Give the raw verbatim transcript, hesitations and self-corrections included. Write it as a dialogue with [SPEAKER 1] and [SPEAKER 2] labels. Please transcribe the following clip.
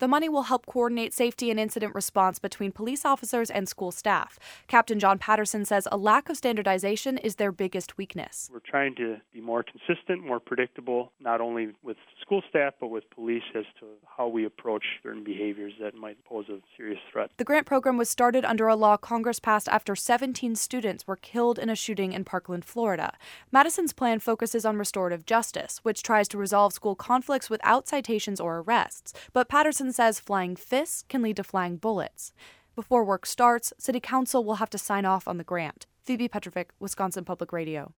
[SPEAKER 1] The money will help coordinate safety and incident response between police officers and school staff. Captain John Patterson says a lack of standardization is their biggest weakness.
[SPEAKER 2] We're trying to be more consistent, more predictable, not only with school staff, but with police as to how we approach certain behaviors that might pose a serious threat.
[SPEAKER 1] The grant program was started under a law Congress passed after seventeen students were killed in a shooting in Parkland, Florida. Madison's plan focuses on restorative justice, which tries to resolve school conflicts without citations or arrests. But Patterson says flying fists can lead to flying bullets. Before work starts, City Council will have to sign off on the grant. Phoebe Petrovic, Wisconsin Public Radio.